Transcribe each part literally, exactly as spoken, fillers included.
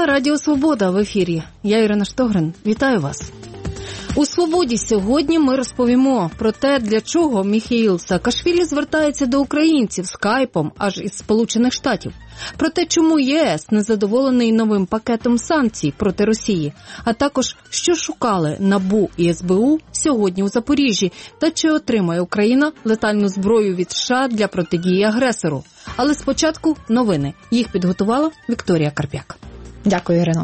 Новина Радіо Свобода в ефірі. Я Ірина Штогрин. Вітаю вас. У «Свободі» сьогодні ми розповімо про те, для чого Міхеїл Саакашвілі звертається до українців скайпом аж із Сполучених Штатів. Про те, чому ЄС незадоволений новим пакетом санкцій проти Росії. А також, що шукали НАБУ і ес бе у сьогодні у Запоріжжі. Та чи отримає Україна летальну зброю від США для протидії агресору. Але спочатку новини. Їх підготувала Вікторія Карп'як. Дякую, Ірино.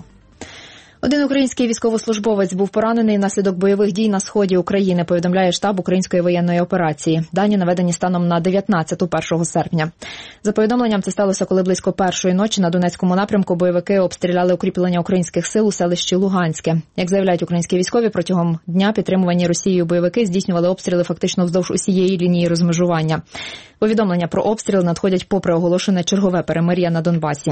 Один український військовослужбовець був поранений внаслідок бойових дій на сході України, повідомляє штаб української воєнної операції. Дані наведені станом на дев'ятнадцяту першого серпня. За повідомленням, це сталося, коли близько першої ночі на Донецькому напрямку бойовики обстріляли укріплення українських сил у селищі Луганське. Як заявляють українські військові, протягом дня підтримувані Росією бойовики здійснювали обстріли фактично вздовж усієї лінії розмежування. Повідомлення про обстріл надходять попри оголошене чергове перемир'я на Донбасі.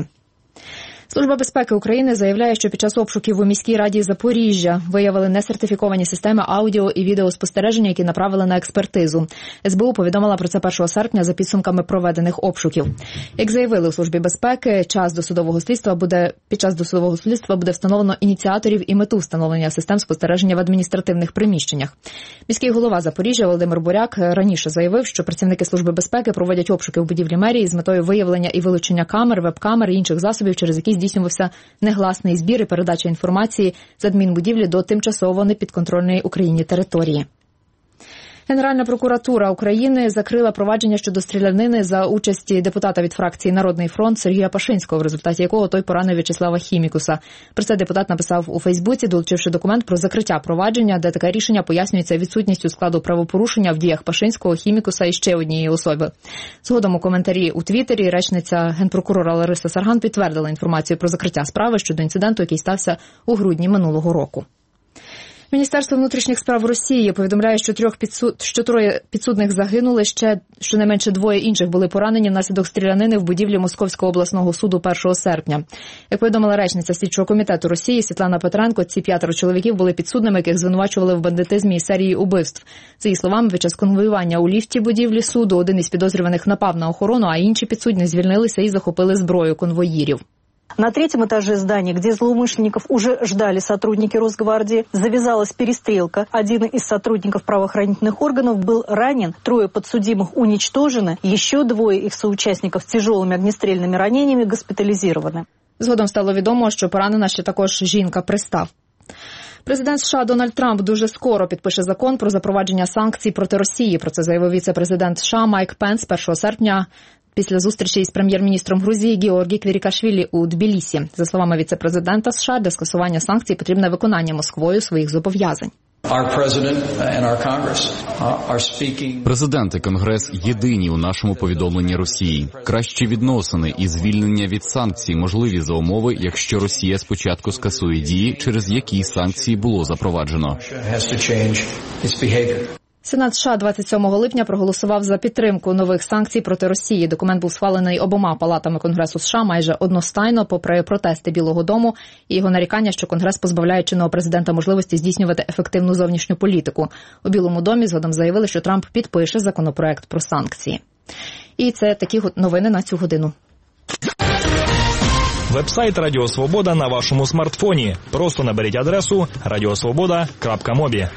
Служба безпеки України заявляє, що під час обшуків у міській раді Запоріжжя виявили несертифіковані системи аудіо- і відеоспостереження, які направили на експертизу. ес бе у повідомила про це першого серпня за підсумками проведених обшуків. Як заявили у Службі безпеки, час досудового слідства буде, під час досудового слідства буде встановлено ініціаторів і мету встановлення систем спостереження в адміністративних приміщеннях. Міський голова Запоріжжя Володимир Буряк раніше заявив, що працівники Служби безпеки проводять обшуки в будівлі мерії з метою виявлення і вилучення камер, веб-камер і інших засобів, через які здійснювався негласний збір і передача інформації з адмінбудівлі до тимчасово непідконтрольної Україні території. Генеральна прокуратура України закрила провадження щодо стрілянини за участі депутата від фракції «Народний фронт» Сергія Пашинського, в результаті якого той поранив В'ячеслава Хімікуса. Про це депутат написав у Фейсбуці, долучивши документ про закриття провадження, де таке рішення пояснюється відсутністю складу правопорушення в діях Пашинського, Хімікуса і ще однієї особи. Згодом у коментарі у Твіттері речниця генпрокурора Лариса Сарган підтвердила інформацію про закриття справи щодо інциденту, який стався у грудні минулого року. Міністерство внутрішніх справ Росії повідомляє, що трьох підсуд... що троє підсудних загинули, ще щонайменше двоє інших були поранені внаслідок стрілянини в будівлі Московського обласного суду першого серпня. Як повідомила речниця слідчого комітету Росії Світлана Петренко, ці п'ятеро чоловіків були підсудними, яких звинувачували в бандитизмі і серії убивств. За її словами, під час конвоювання у ліфті будівлі суду один із підозрюваних напав на охорону, а інші підсудні звільнилися і захопили зброю конвоїрів. На третьем этаже здания, где злоумышленников уже ждали сотрудники Росгвардии, завязалась перестрелка. Один из сотрудников правоохранительных органов был ранен, трое подсудимых уничтожены, еще двое их соучастников с тяжелыми огнестрельными ранениями госпитализированы. Згодом стало відомо, що поранена ще також жінка-пристав. Президент США Дональд Трамп дуже скоро підпише закон про запровадження санкцій проти Росії. Про це заявив віце-президент США Майк Пенс першого серпня після зустрічі із прем'єр-міністром Грузії Георгі Квірікашвілі у Тбілісі. За словами віце-президента США, для скасування санкцій потрібне виконання Москвою своїх зобов'язань. Президент і Конгрес єдині у нашому повідомленні Росії. Кращі відносини і звільнення від санкцій можливі за умови, якщо Росія спочатку скасує дії, через які санкції було запроваджено. Сенат США двадцять сьомого липня проголосував за підтримку нових санкцій проти Росії. Документ був схвалений обома палатами Конгресу США майже одностайно, попри протести Білого дому і його нарікання, що Конгрес позбавляє чинного президента можливості здійснювати ефективну зовнішню політику. У Білому домі згодом заявили, що Трамп підпише законопроект про санкції. І це такі новини на цю годину. Веб-сайт Радіо Свобода на вашому смартфоні. Просто наберіть адресу радіосвобода крапка мобі.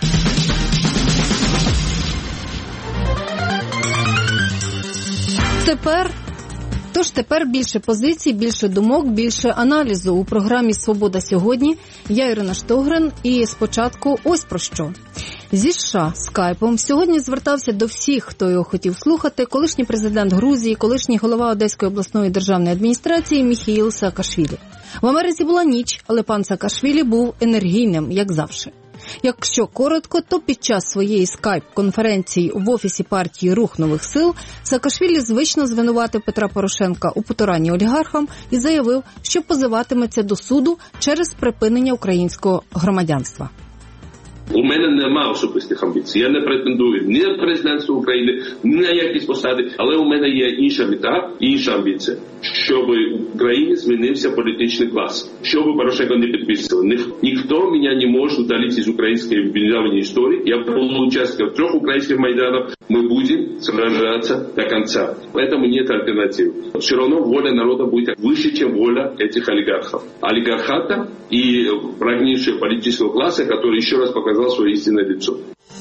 Тепер, тож тепер більше позицій, більше думок, більше аналізу у програмі «Свобода сьогодні». Я Ірина Штогрин і спочатку ось про що. Зі США скайпом сьогодні звертався до всіх, хто його хотів слухати, колишній президент Грузії, колишній голова Одеської обласної державної адміністрації Міхеїл Саакашвілі. В Америці була ніч, але пан Саакашвілі був енергійним, як завжди. Якщо коротко, то під час своєї скайп-конференції в офісі партії «Рух нових сил» Саакашвілі звично звинуватив Петра Порошенка у потуранні олігархам і заявив, що позиватиметься до суду через припинення українського громадянства. У мене нема особистих амбіцій. Я не претендую ні на президентство України, ні на якісь посади, але у мене є інша мета, інша амбіція, щоб в Україні змінився політичний клас, щоб Порошенко не підписував. Ні, ніхто мене не може удалити з української військової історії. Я був учасником трьох українських майданів, мы будем сражаться до конца. Поэтому нет альтернативы. Все равно воля народа будет выше, чем воля этих олигархов. Олигархата и врагнейшего политического класса, который еще раз показал свое истинное лицо.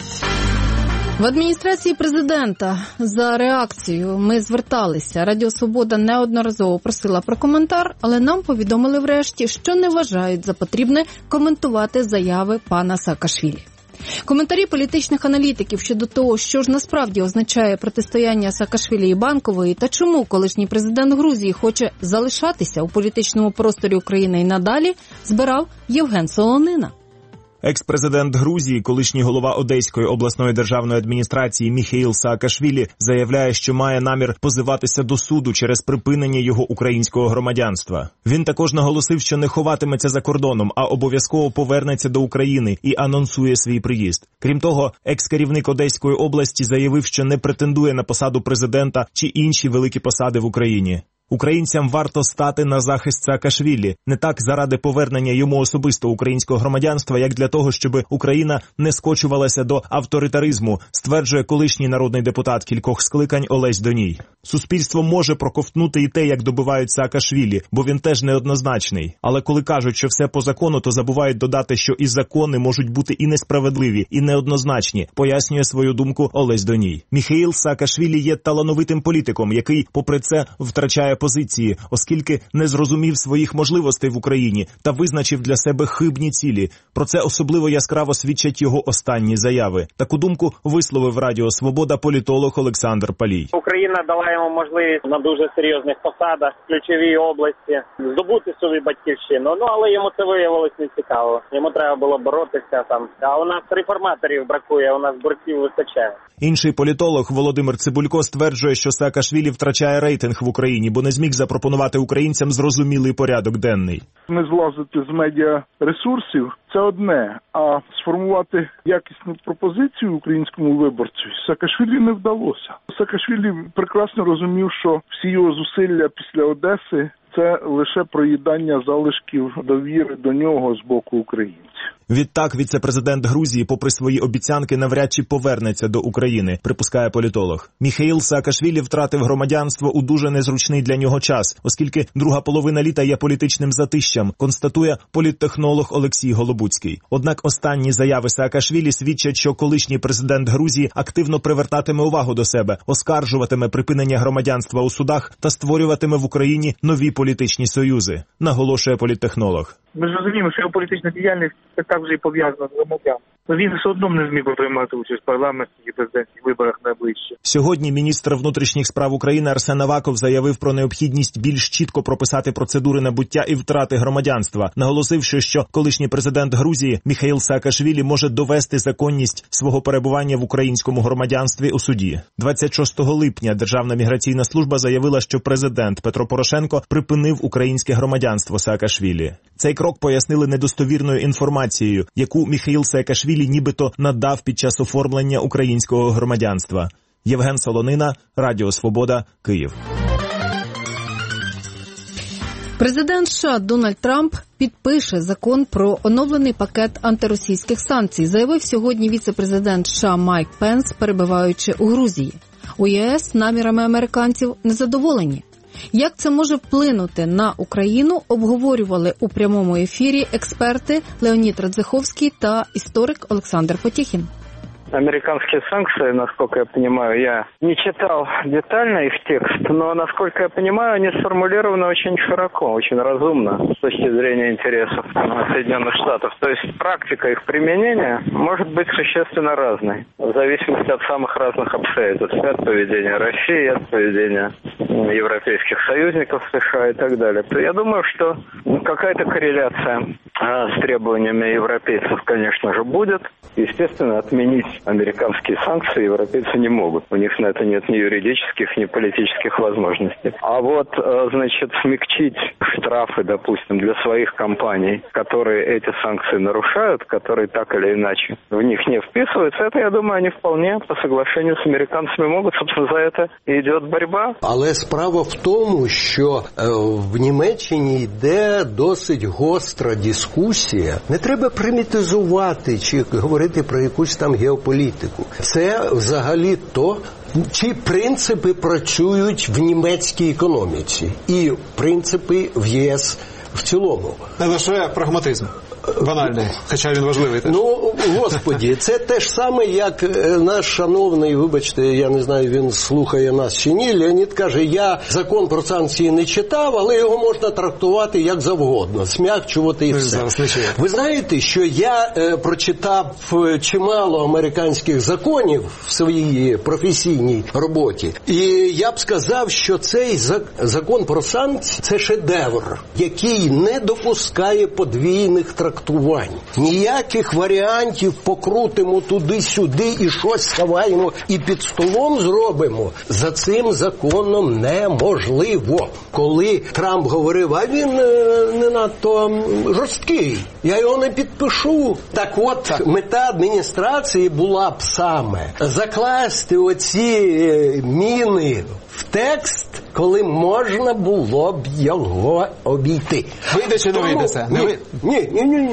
В адміністрації президента за реакцією ми зверталися. Радіо Свобода неодноразово просила про коментар, але нам повідомили врешті, що не вважають за потрібне коментувати заяви пана Саакашвілі. Коментарі політичних аналітиків щодо того, що ж насправді означає протистояння Саакашвілі і Банкової та чому колишній президент Грузії хоче залишатися у політичному просторі України і надалі, збирав Євген Солонина. Екс-президент Грузії, колишній голова Одеської обласної державної адміністрації Міхеїл Саакашвілі заявляє, що має намір позиватися до суду через припинення його українського громадянства. Він також наголосив, що не ховатиметься за кордоном, а обов'язково повернеться до України і анонсує свій приїзд. Крім того, екс-керівник Одеської області заявив, що не претендує на посаду президента чи інші великі посади в Україні. Українцям варто стати на захист Саакашвілі, не так заради повернення йому особисто українського громадянства, як для того, щоб Україна не скочувалася до авторитаризму, стверджує колишній народний депутат кількох скликань Олесь Доній. Суспільство може проковтнути і те, як добивають Саакашвілі, бо він теж неоднозначний. Але коли кажуть, що все по закону, то забувають додати, що і закони можуть бути і несправедливі, і неоднозначні, пояснює свою думку Олесь Доній. Міхеїл Саакашвілі є талановитим політиком, який, попри це, втрачає позиції, оскільки не зрозумів своїх можливостей в Україні та визначив для себе хибні цілі. Про це особливо яскраво свідчать його останні заяви. Таку думку висловив Радіо Свобода політолог Олександр Палій. Україна дала йому можливість на дуже серйозних посадах, в ключовій області, здобути собі батьківщину. Ну, але йому це виявилось не цікаво. Йому треба було боротися там. А у нас реформаторів бракує, у нас борців вистачає. Інший політолог Володимир Цибулько стверджує, що Саакашвілі втрачає рейтинг в Україні, бо не зміг запропонувати українцям зрозумілий порядок денний. Не злазити з медіаресурсів – це одне, а сформувати якісну пропозицію українському виборцю Саакашвілі не вдалося. Саакашвілі прекрасно розумів, що всі його зусилля після Одеси – це лише проїдання залишків довіри до нього з боку українців. Відтак, віце-президент Грузії, попри свої обіцянки, навряд чи повернеться до України, припускає політолог. Міхеїл Саакашвілі втратив громадянство у дуже незручний для нього час, оскільки друга половина літа є політичним затищем, констатує політтехнолог Олексій Голобуцький. Однак останні заяви Саакашвілі свідчать, що колишній президент Грузії активно привертатиме увагу до себе, оскаржуватиме припинення громадянства у судах та створюватиме в Україні нові політичні союзи, наголошує політтехнолог. Ми ж розуміємо, що його політична діяльність так вже і пов'язана з громадянством. Він все одно не зміг би приймати участь в парламентських і президентських виборах найближче. Сьогодні міністр внутрішніх справ України Арсен Аваков заявив про необхідність більш чітко прописати процедури набуття і втрати громадянства, наголосивши, що колишній президент Грузії Міхеїл Саакашвілі може довести законність свого перебування в українському громадянстві у суді. двадцять шостого липня Державна міграційна служба заявила, що президент Петро Порошенко припинив українське громадянство Саакашвілі. Цей крок пояснили недостовірною інформацією, яку Міхеїл Саакашвілі нібито надав під час оформлення українського громадянства. Євген Солонина, Радіо Свобода, Київ. Президент США Дональд Трамп підпише закон про оновлений пакет антиросійських санкцій, заявив сьогодні віце-президент США Майк Пенс, перебуваючи у Грузії. У ЄС намірами американців незадоволені. Як це може вплинути на Україну, обговорювали у прямому ефірі експерти Леонід Радзиховський та історик Олександр Потєхін. Американские санкции, насколько я понимаю, я не читал детально их текст, но, насколько я понимаю, они сформулированы очень широко, очень разумно с точки зрения интересов Соединенных Штатов. То есть практика их применения может быть существенно разной, в зависимости от самых разных обстоятельств, от поведения России, от поведения европейских союзников США и так далее. То я думаю, что какая-то корреляция с требованиями европейцев, конечно же, будет. Естественно, отменить американские санкции европейцы не могут. У них на это нет ни юридических, ни политических возможностей. А вот, значит, смягчить штрафы, допустим, для своих компаний, которые эти санкции нарушают, которые так или иначе в них не вписываются, это, я думаю, они вполне по соглашению с американцами могут. Собственно, за это и идет борьба. Але справа в тому, що в Німеччині йде досить гостра дискусія дискусія. Не треба примітизувати чи говорити про якусь там геополітику. Це взагалі то, чи принципи працюють в німецькій економіці і принципи в ЄС в цілому. Не лише прагматизм. Банальний, хоча він важливий теж. Ну, Господі, це те ж саме, як наш шановний, вибачте, я не знаю, він слухає нас чи ні, Леонід каже, я закон про санкції не читав, але його можна трактувати як завгодно, смягчувати і все. Ви знаєте, що я е, прочитав чимало американських законів в своїй професійній роботі, і я б сказав, що цей закон про санкції – це шедевр, який не допускає подвійних трактувань. Ніяких варіантів покрутимо туди-сюди і щось сховаємо і під столом зробимо. За цим законом неможливо. Коли Трамп говорив, а він не надто жорсткий, я його не підпишу. Так от, так. Мета адміністрації була б саме закласти оці міни в текст, коли можна було б його обійти. Вийде чи не вийде це? Ні, ні, ні, ні.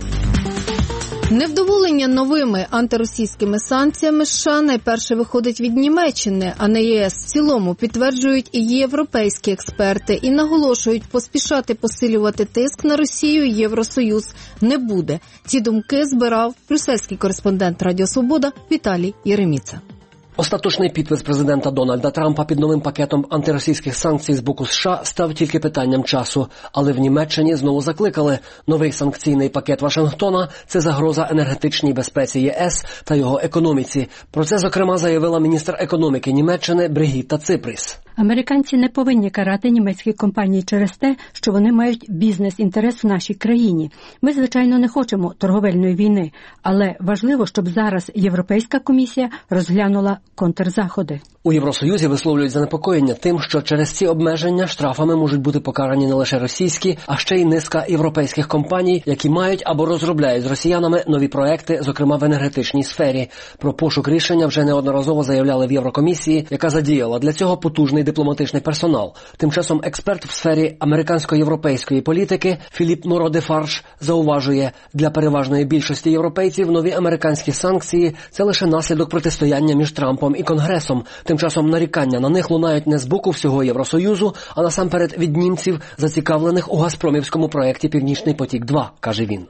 Невдоволення новими антиросійськими санкціями США найперше виходить від Німеччини, а не ЄС в цілому, підтверджують і європейські експерти і наголошують, поспішати посилювати тиск на Росію Євросоюз не буде. Ці думки збирав брюссельський кореспондент Радіо Свобода Віталій Єреміца. Остаточний підпис президента Дональда Трампа під новим пакетом антиросійських санкцій з боку США став тільки питанням часу. Але в Німеччині знову закликали. Новий санкційний пакет Вашингтона – це загроза енергетичній безпеці ЄС та його економіці. Про це, зокрема, заявила міністр економіки Німеччини Бригітта Ципріс. Американці не повинні карати німецькі компанії через те, що вони мають бізнес-інтерес в нашій країні. Ми, звичайно, не хочемо торговельної війни, але важливо, щоб зараз Європейська комісія розглянула контрзаходи. У Євросоюзі висловлюють занепокоєння тим, що через ці обмеження штрафами можуть бути покарані не лише російські, а ще й низка європейських компаній, які мають або розробляють з росіянами нові проекти, зокрема в енергетичній сфері. Про пошук рішення вже неодноразово заявляли в Єврокомісії, яка задіяла для цього потужний дипломатичний персонал. Тим часом експерт в сфері американсько-європейської політики Філіп Моро-де-Фарж зауважує, для переважної більшості європейців нові американські санкції – це лише наслідок протистояння між Трампом і Конгресом. Тим часом нарікання на них лунають не з боку всього Євросоюзу, а насамперед від німців, зацікавлених у газпромівському проєкті «Північний потік-два», каже він.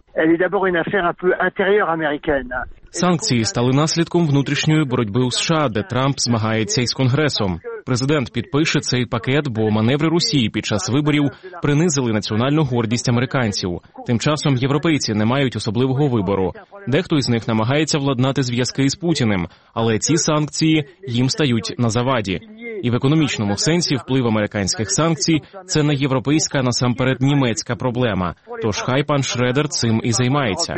Санкції стали наслідком внутрішньої боротьби у США, де Трамп змагається із Конгресом. Президент підпише цей пакет, бо маневри Росії під час виборів принизили національну гордість американців. Тим часом європейці не мають особливого вибору. Дехто із них намагається владнати зв'язки із Путіним, але ці санкції їм стають на заваді. І в економічному сенсі вплив американських санкцій – це не європейська, а насамперед німецька проблема. Тож хай пан Шредер цим і займається.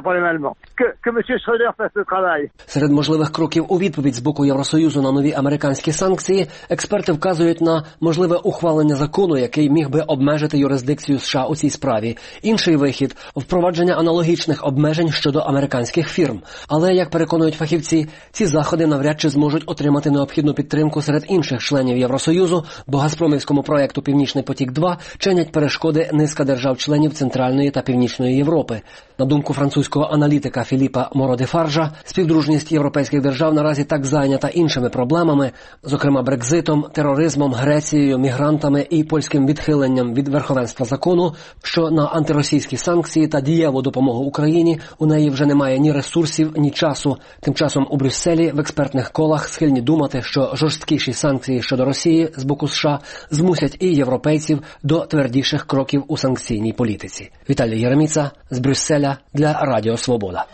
Серед можливих кроків у відповідь з боку Євросоюзу на нові американські санкції експерти вказують на можливе ухвалення закону, який міг би обмежити юрисдикцію США у цій справі. Інший вихід – впровадження аналогічних обмежень щодо американських фірм. Але, як переконують фахівці, ці заходи навряд чи зможуть отримати необхідну підтримку серед інших членів Євросоюзу, бо газпромівському проєкту «Північний потік-два» чинять перешкоди низка держав-членів Центральної та Північної Європи. На думку французького аналітика Філіпа Моро-де-Фаржа, співдружність європейських держав наразі так зайнята іншими проблемами, зокрема брекзитом, тероризмом, Грецією, мігрантами і польським відхиленням від верховенства закону, що на антиросійські санкції та дієву допомогу Україні у неї вже немає ні ресурсів, ні часу. Тим часом у Брюсселі в експертних колах схильні думати, що жорсткіші санкції щодо Росії з боку США змусять і європейців до твердіших кроків у санкційній політиці. Віталій Єреміца з Брюсселя для Радіо Свобода.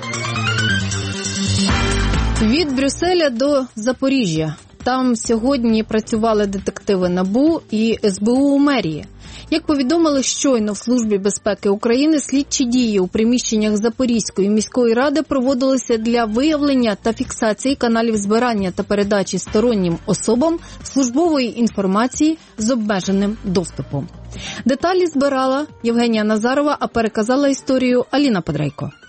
Від Брюсселя до Запоріжжя. Там сьогодні працювали детективи НАБУ і ес бе у у мерії. Як повідомили щойно в Службі безпеки України, слідчі дії у приміщеннях Запорізької міської ради проводилися для виявлення та фіксації каналів збирання та передачі стороннім особам службової інформації з обмеженим доступом. Деталі збирала Євгенія Назарова, а переказала історію Аліна Подрейко.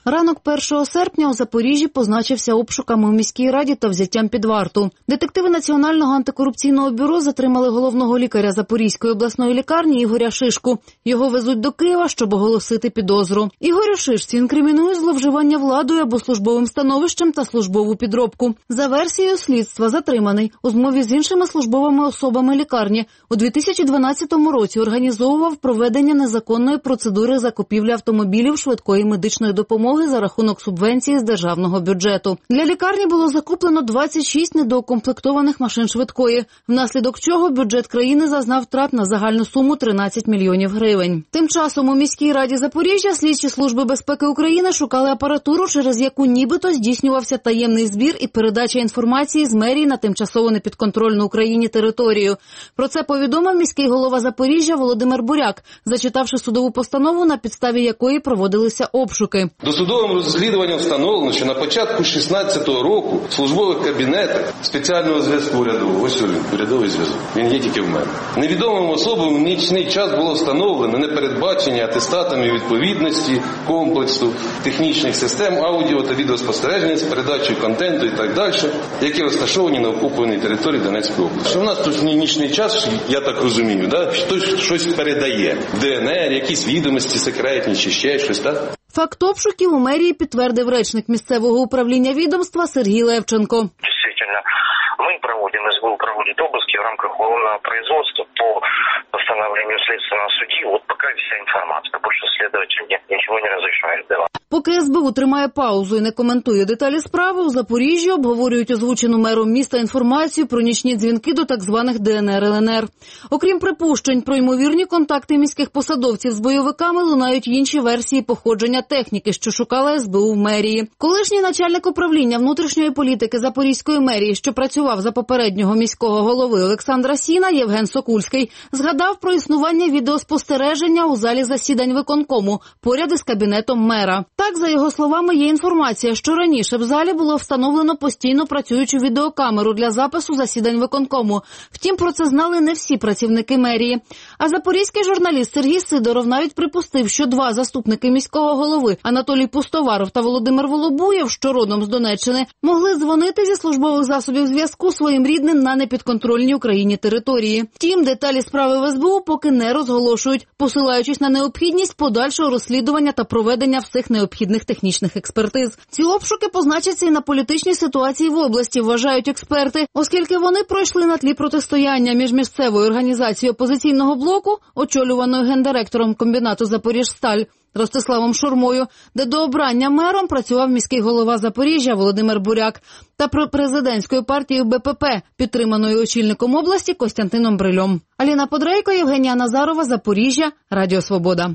Ранок першого серпня у Запоріжжі позначився обшуками у міській раді та взяттям під варту. Детективи Національного антикорупційного бюро затримали головного лікаря Запорізької обласної лікарні Ігоря Шишку. Його везуть до Києва, щоб оголосити підозру. Ігорю Шишці інкримінують зловживання владою або службовим становищем та службову підробку. За версією слідства, затриманий у змові з іншими службовими особами лікарні у дві тисячі дванадцятому році організовував проведення незаконної процедури закупівлі автомобілів швидкої медичної допомоги за рахунок субвенції з державного бюджету. Для лікарні було закуплено двадцять шість недоукомплектованих машин швидкої, внаслідок чого бюджет країни зазнав втрат на загальну суму тринадцять мільйонів гривень. Тим часом у міській раді Запоріжжя слідчі служби безпеки України шукали апаратуру, через яку нібито здійснювався таємний збір і передача інформації з мерії на тимчасово непідконтрольну Україні територію. Про це повідомив міський голова Запоріжжя Володимир Буряк, зачитавши судову постанову, на підставі якої проводилися обшуки. Досудовим розслідуванням встановлено, що на початку шістнадцятого року в службових кабінетах спеціального зв'язку урядового, ось він, урядовий зв'язок, він є тільки в мене. Невідомим особам в нічний час було встановлено непередбачення атестатами відповідності комплексу технічних систем аудіо та відеоспостереження з передачею контенту і так далі, які розташовані на окупованій території Донецької області. Що в нас тут нічний час, я так розумію, да? Хтось щось передає, ДНР, якісь відомості секретні чи ще щось, так? Факт обшуків у мерії підтвердив речник місцевого управління відомства Сергій Левченко. Дійсно, ми проводимо, СБУ проводить обыски в рамках уголовного производства по постановлению следственного судьи. Вот пока вся информация. Больше следователь нет, ничего не разрешает давать. Поки СБУ тримає паузу і не коментує деталі справи, у Запоріжжі обговорюють озвучену мером міста інформацію про нічні дзвінки до так званих ДНР ел ен ер. Окрім припущень про ймовірні контакти міських посадовців з бойовиками, лунають інші версії походження техніки, що шукала СБУ в мерії. Колишній начальник управління внутрішньої політики Запорізької мерії, що працював за попереднього міського голови Олександра Сіна, Євген Сокульський, згадав про існування відеоспостереження у залі засідань виконкому поряд із кабінетом мера. Так, за його словами, є інформація, що раніше в залі було встановлено постійно працюючу відеокамеру для запису засідань виконкому. Втім, про це знали не всі працівники мерії. А запорізький журналіст Сергій Сидоров навіть припустив, що два заступники міського голови Анатолій Пустоваров та Володимир Волобуєв, що родом з Донеччини, могли дзвонити зі службових засобів зв'язку своїм рідним на непідконтрольній Україні території. Втім, деталі справи в ес бе у поки не розголошують, посилаючись на необхідність подальшого розслідування та проведення всіх необхідних технічних експертиз. Ці обшуки позначаться і на політичній ситуації в області, вважають експерти, оскільки вони пройшли на тлі протистояння між місцевою організацією опозиційного блоку, очолюваною гендиректором комбінату «Запоріжсталь» Ростиславом Шурмою, де до обрання мером працював міський голова Запоріжжя Володимир Буряк, та про президентською партією Бе Пе Пе, підтриманою очільником області Костянтином Брильом. Аліна Подрейко, Євгенія Назарова, Запоріжжя, Радіо Свобода.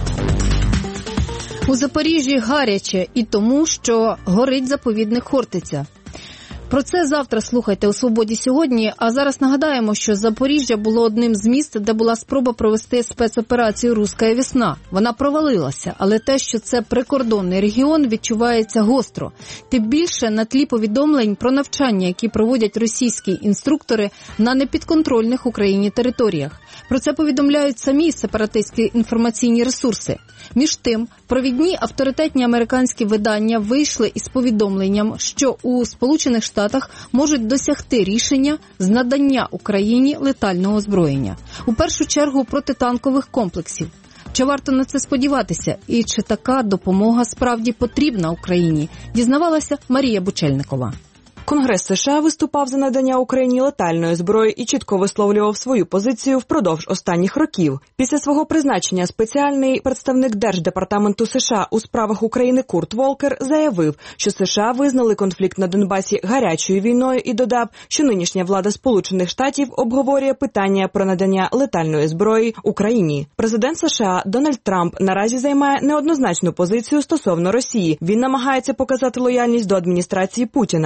У Запоріжжі гаряче і тому, що горить заповідник Хортиця. Про це завтра слухайте у «Свободі сьогодні», а зараз нагадаємо, що Запоріжжя було одним з міст, де була спроба провести спецоперацію «Руська весна». Вона провалилася, але те, що це прикордонний регіон, відчувається гостро. Тим більше на тлі повідомлень про навчання, які проводять російські інструктори на непідконтрольних Україні територіях. Про це повідомляють самі сепаратистські інформаційні ресурси. Між тим, провідні авторитетні американські видання вийшли із повідомленням, що у Сполучених Штатах можуть досягти рішення з надання Україні летального озброєння. У першу чергу протитанкових комплексів. Чи варто на це сподіватися? І чи така допомога справді потрібна Україні? Дізнавалася Марія Бучельникова. Конгрес США виступав за надання Україні летальної зброї і чітко висловлював свою позицію впродовж останніх років. Після свого призначення спеціальний представник Держдепартаменту США у справах України Курт Волкер заявив, що США визнали конфлікт на Донбасі гарячою війною і додав, що нинішня влада Сполучених Штатів обговорює питання про надання летальної зброї Україні. Президент США Дональд Трамп наразі займає неоднозначну позицію стосовно Росії. Він намагається показати лояльність до адміністрації Путіна. Таку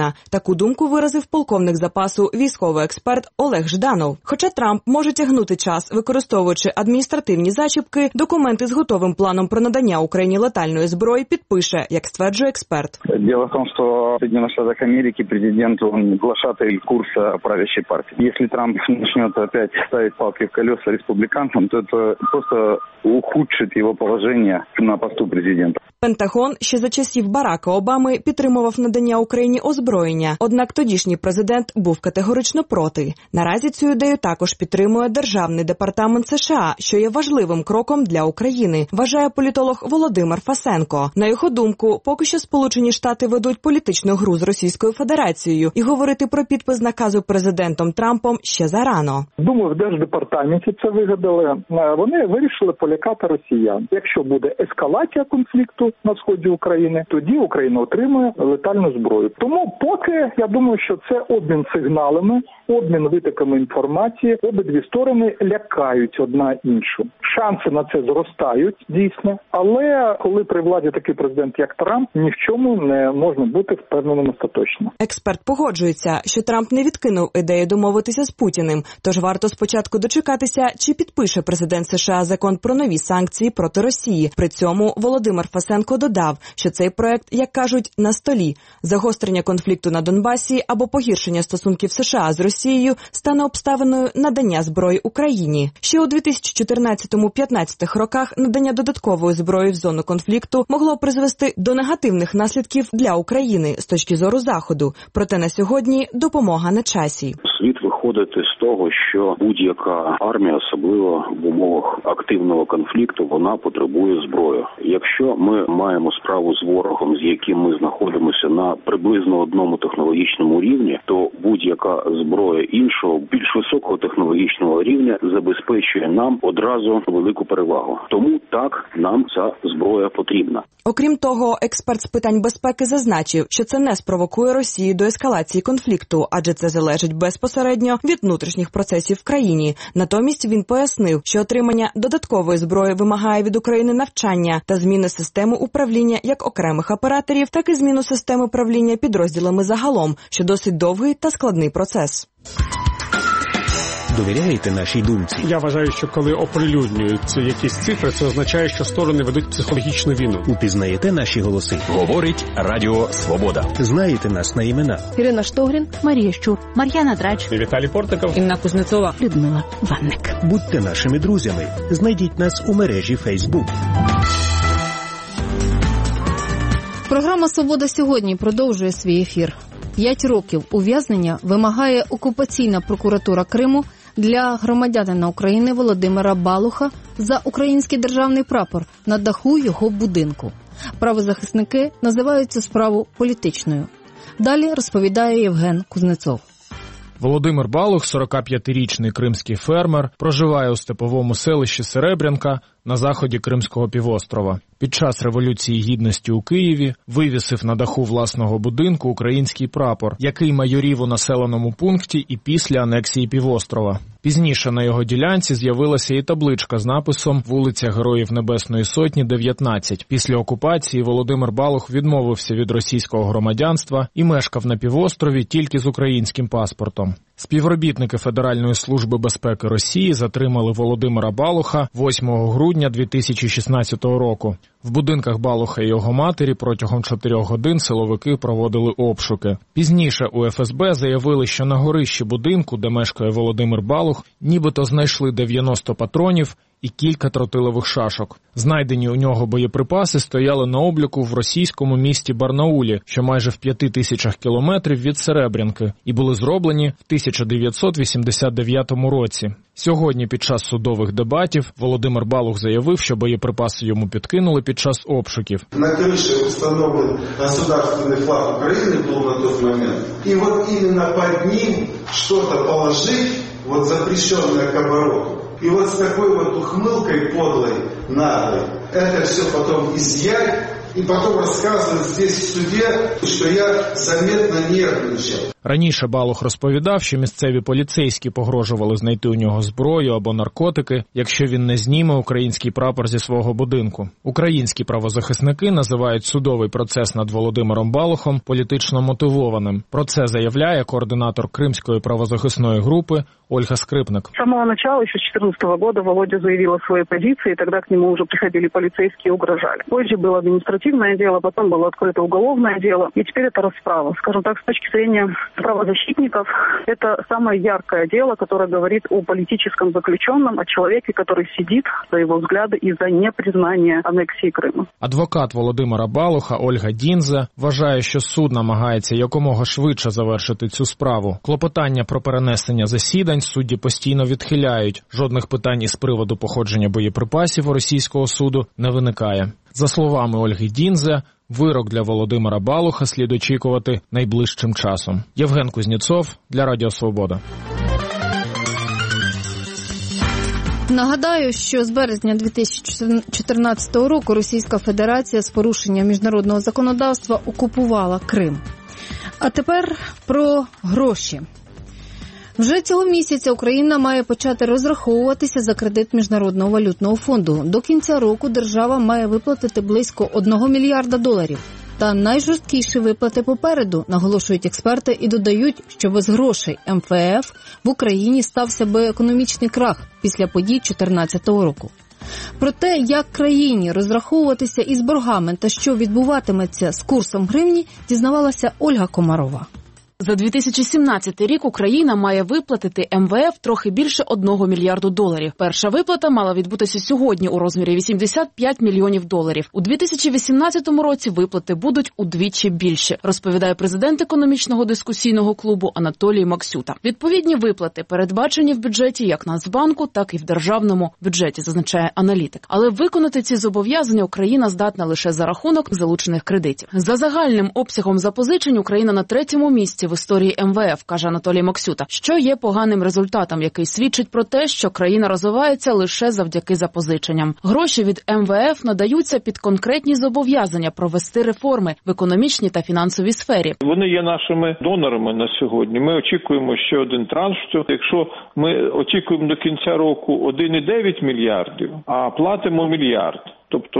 Таку думку виразив полковник запасу військовий експерт Олег Жданов. Хоча Трамп може тягнути час, використовуючи адміністративні зачіпки, документи з готовим планом про надання Україні летальної зброї підпише, як стверджує експерт. Дело в том, что в Соединенных Штатах Америки президент, он глашатель курса правящей партии. Если Трамп начнет опять ставить палки в колеса республиканцам, то это просто ухудшит его положение на посту президента. Пентагон ще за часів Барака Обами підтримував надання Україні озброєння, однак тодішній президент був категорично проти. Наразі цю ідею також підтримує Державний департамент США, що є важливим кроком для України, вважає політолог Володимир Фасенко. На його думку, поки що Сполучені Штати ведуть політичну гру з Російською Федерацією і говорити про підпис наказу президентом Трампом ще зарано. Думаю, в Держдепартаменті це вигадали. Вони вирішили полякати росіян. Якщо буде ескалація конфлікту на сході України, тоді Україна отримує летальну зброю. Тому поки, я думаю, що це обмін сигналами, обмін витоками інформації, обидві сторони лякають одна іншу. Шанси на це зростають, дійсно, але коли при владі такий президент, як Трамп, ні в чому не можна бути впевненим остаточно. Експерт погоджується, що Трамп не відкинув ідею домовитися з Путіним, тож варто спочатку дочекатися, чи підпише президент США закон про нові санкції проти Росії. При цьому Володимир Фасенко додав, що цей проект, як кажуть, на столі. Загострення конфлікту на Донбасі або погіршення стосунків США з Росією стане обставиною надання зброї Україні. Ще у дві тисячі чотирнадцятому-п'ятнадцятому роках надання додаткової зброї в зону конфлікту могло призвести до негативних наслідків для України з точки зору Заходу. Проте на сьогодні допомога на часі. Слід виходити з того, що будь-яка армія, особливо в умовах активного конфлікту, вона потребує зброї. Якщо ми маємо справу з ворогом, з яким ми знаходимося на приблизно одному технологічному рівні, то будь-яка зброя іншого, більш високого технологічного рівня забезпечує нам одразу велику перевагу. Тому так, нам ця зброя потрібна. Окрім того, експерт з питань безпеки зазначив, що це не спровокує Росію до ескалації конфлікту, адже це залежить безпосередньо від внутрішніх процесів в країні. Натомість він пояснив, що отримання додаткової зброї вимагає від України навчання та зміни системи управління як окремих операторів, так і зміну системи управління підрозділами загалом, що досить довгий та складний процес. Довіряєте нашій думці? Я вважаю, що коли оприлюднюються якісь цифри, це означає, що сторони ведуть психологічну війну. Упізнаєте наші голоси? Говорить Радіо Свобода. Знаєте нас на імена? Ірина Штогрін, Марія Щур, Мар'яна Драч, Віталій Портников, Інна Кузнецова, Людмила Ванник. Будьте нашими друзями. Знайдіть нас у мережі Facebook. Програма «Свобода сьогодні» продовжує свій ефір. П'ять років ув'язнення вимагає окупаційна прокуратура Криму для громадянина України Володимира Балуха за український державний прапор на даху його будинку. Правозахисники називають цю справу політичною. Далі розповідає Євген Кузнецов. Володимир Балух, сорокап'ятирічний кримський фермер, проживає у степовому селищі Серебрянка на заході Кримського півострова. Під час Революції Гідності у Києві вивісив на даху власного будинку український прапор, який майорів у населеному пункті і після анексії півострова. Пізніше на його ділянці з'явилася і табличка з написом «Вулиця Героїв Небесної Сотні, дев'ятнадцять». Після окупації Володимир Балух відмовився від російського громадянства і мешкав на півострові тільки з українським паспортом. Співробітники Федеральної служби безпеки Росії затримали Володимира Балуха восьмого грудня дві тисячі шістнадцятого року. В будинках Балуха і його матері протягом чотирьох годин силовики проводили обшуки. Пізніше у еф ес бе заявили, що на горищі будинку, де мешкає Володимир Балух, нібито знайшли дев'яносто патронів і кілька тротилових шашок. Знайдені у нього боєприпаси стояли на обліку в російському місті Барнаулі, що майже в п'яти тисячах кілометрів від Серебрянки, і були зроблені в тисяча дев'ятсот вісімдесят дев'ятому році. Сьогодні під час судових дебатів Володимир Балух заявив, що боєприпаси йому підкинули під час обшуків. На крыше установлен государственный флаг Украины был на тот момент. И вот именно под ним что-то положить, вот запрещенное к обороту. И вот с такой вот ухмылкой подлой, наглой, это все потом изъять и потом рассказывать здесь в суде, что я заметно нервничал. Раніше Балух розповідав, що місцеві поліцейські погрожували знайти у нього зброю або наркотики, якщо він не зніме український прапор зі свого будинку. Українські правозахисники називають судовий процес над Володимиром Балухом політично мотивованим. Про це заявляє координатор Кримської правозахисної групи Ольга Скрипник. С самого начала, еще с две тысячи четырнадцатого года, Володя заявил о своей позиции, и тогда к нему уже приходили полицейские и угрожали. Позже было административное дело, потом было открыто уголовное дело, и теперь это расправа. Скажем так, с точки зрения правозащитников, это самое яркое дело, которое говорит о политическом заключенном, о человеке, который сидит за его взгляды из-за непризнания аннексии Крыма. Адвокат Володимира Балуха Ольга Дінзе вважає, що суд намагається якомога швидше завершити цю справу. Клопотання про перенесення засідань судді постійно відхиляють. Жодних питань із приводу походження боєприпасів у російського суду не виникає. За словами Ольги Дінзе, вирок для Володимира Балуха слід очікувати найближчим часом. Євген Кузнєцов для Радіо Свобода. Нагадаю, що з березня дві тисячі чотирнадцятого року Російська Федерація з порушенням міжнародного законодавства окупувала Крим. А тепер про гроші. Вже цього місяця Україна має почати розраховуватися за кредит Міжнародного валютного фонду. До кінця року держава має виплатити близько одного мільярда доларів. Та найжорсткіші виплати попереду, наголошують експерти і додають, що без грошей ем еф еф в Україні стався би економічний крах після подій дві тисячі чотирнадцятого року. Про те, як країні розраховуватися із боргами та що відбуватиметься з курсом гривні, дізнавалася Ольга Комарова. За дві тисячі сімнадцятий рік Україна має виплатити ем ве еф трохи більше одного мільярду доларів. Перша виплата мала відбутися сьогодні у розмірі вісімдесят п'ять мільйонів доларів. У дві тисячі вісімнадцятому році виплати будуть удвічі більше, розповідає президент економічного дискусійного клубу Анатолій Максюта. Відповідні виплати передбачені в бюджеті як Нацбанку, так і в державному бюджеті, зазначає аналітик. Але виконати ці зобов'язання Україна здатна лише за рахунок залучених кредитів. За загальним обсягом запозичень Україна на третьому місці в історії ем ве еф, каже Анатолій Максюта, що є поганим результатом, який свідчить про те, що країна розвивається лише завдяки запозиченням. Гроші від ем ве еф надаються під конкретні зобов'язання провести реформи в економічній та фінансовій сфері. Вони є нашими донорами на сьогодні. Ми очікуємо ще один транш. Якщо ми очікуємо до кінця року один цілих дев'ять мільярдів, а платимо мільярд. Тобто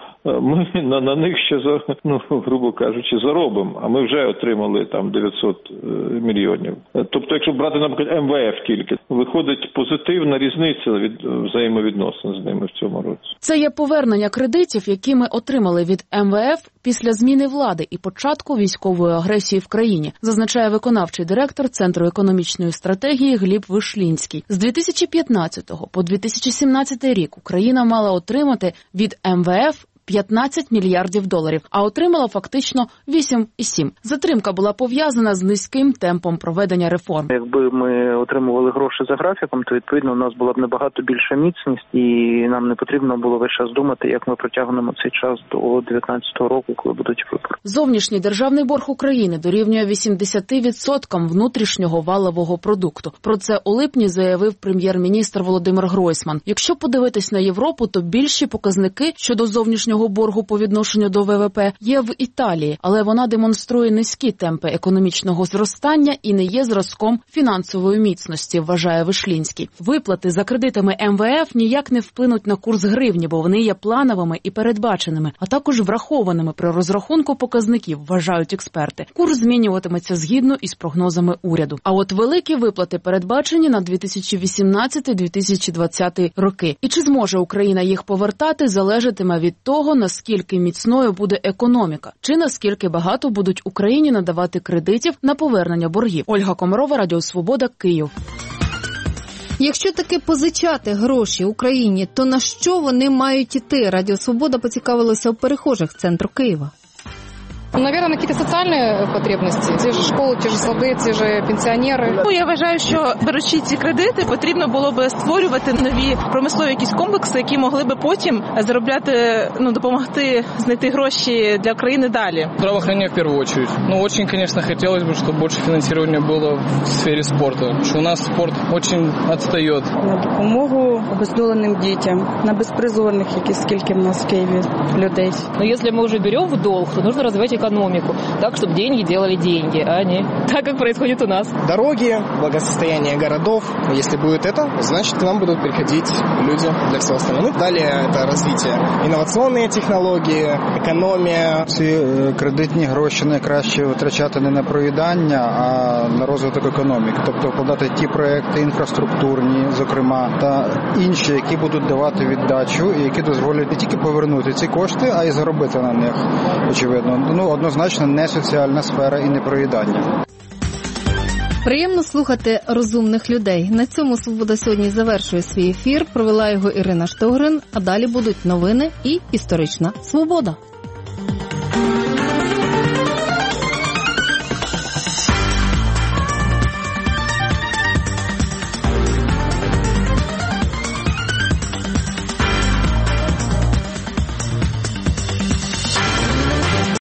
ми на, на них ще, за, ну, грубо кажучи, заробимо, а ми вже отримали там дев'ятсот мільйонів. Тобто, якщо брати, наприклад, ем ве еф тільки, виходить позитивна різниця від взаємовідносин з ними в цьому році. Це є повернення кредитів, які ми отримали від ем ве еф після зміни влади і початку військової агресії в країні, зазначає виконавчий директор Центру економічної стратегії Гліб Вишлінський. З дві тисячі п'ятнадцятого по дві тисячі сімнадцятий рік Україна мала отримати від ем ве еф п'ятнадцять мільярдів доларів, а отримала фактично вісім цілих сім десятих. Затримка була пов'язана з низьким темпом проведення реформ. Якби ми отримували гроші за графіком, то відповідно у нас була б набагато більша міцність, і нам не потрібно було весь час думати, як ми протягнемо цей час до дев'ятнадцятого року, коли будуть вибори. Зовнішній державний борг України дорівнює вісімдесят відсотків внутрішнього валового продукту. Про це у липні заявив прем'єр-міністр Володимир Гройсман. Якщо подивитись на Європу, то більші показники щодо зовнішнього боргу по відношенню до ве ве пе є в Італії, але вона демонструє низькі темпи економічного зростання і не є зразком фінансової міцності, вважає Вишлінський. Виплати за кредитами ем ве еф ніяк не вплинуть на курс гривні, бо вони є плановими і передбаченими, а також врахованими при розрахунку показників, вважають експерти. Курс змінюватиметься згідно із прогнозами уряду. А от великі виплати передбачені на дві тисячі вісімнадцятий - дві тисячі двадцятий роки. І чи зможе Україна їх повертати, залежатиме від того, наскільки міцною буде економіка, чи наскільки багато будуть Україні надавати кредитів на повернення боргів. Ольга Комарова, Радіо Свобода, Київ. Якщо таки позичати гроші Україні, то на що вони мають іти? Радіо Свобода поцікавилося у перехожих з центру Києва. Наверное, какие-то социальные потребности. Ті ж школи, ті ж сади, ті ж пенсіонери. Ну, я вважаю, що беручи ці кредити, потрібно було би створювати нові промислові якісь комплекси, які могли би потім заробляти, ну, допомогти знайти гроші для країни далі. Здравоохранение в первую очередь. Ну, очень, конечно, хотелось бы, чтобы больше финансирования было в сфере спорта, потому что у нас спорт очень отстает. На допомогу обездоленим дітям, на безпризорних, які скільки в нас в Києві людей. Но если мы уже берем в долг, то нужно развивать экономику, так, чтобы деньги делали деньги, а не так, как происходит у нас. Дороги, благосостояние городов. Если будет это, значит, к нам будут приходить люди для всего остального. Ну, далее это развитие инновационные технологии, економія. Ці кредитні гроші найкраще витрачати не на проїдання, а на розвиток економіки. Тобто вкладати ті проекти інфраструктурні, зокрема, та інші, які будуть давати віддачу і які дозволять не тільки повернути ці кошти, а й заробити на них, очевидно. Ну, однозначно, не соціальна сфера і не проїдання. Приємно слухати розумних людей. На цьому «Свобода» сьогодні завершує свій ефір. Провела його Ірина Штогрин, а далі будуть новини і історична свобода.